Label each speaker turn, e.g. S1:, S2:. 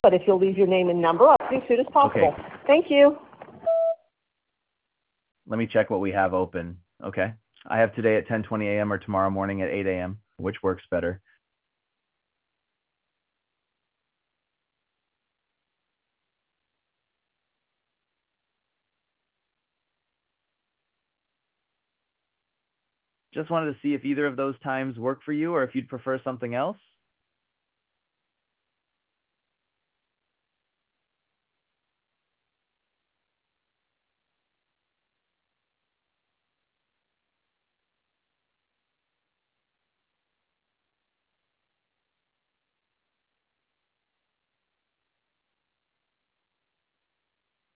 S1: but if you'll leave your name and number, I'll see you as soon as possible.
S2: Okay.
S1: Thank you.
S2: Let me check what we have open. Okay. I have today at 10:20 a.m. or tomorrow morning at 8 a.m. Which works better? Just wanted to see if either of those times work for you or if you'd prefer something else.